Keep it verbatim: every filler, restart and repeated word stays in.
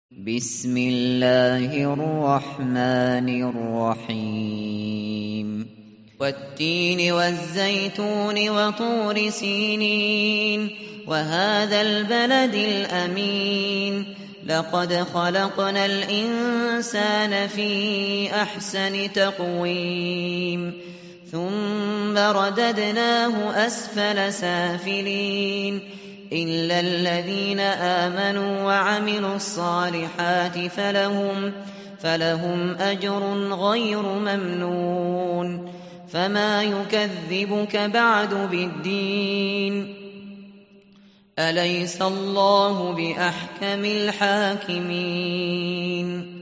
بسم الله الرحمن الرحيم والتين والزيتون وطور سينين وهذا البلد الأمين لقد خلقنا الإنسان في أحسن تقويم ثم رددناه أسفل سافلين إلا الذين آمنوا وعملوا الصالحات فلهم, فلهم أجر غير ممنون فما يكذبك بعد بالدين أليس الله بأحكم الحاكمين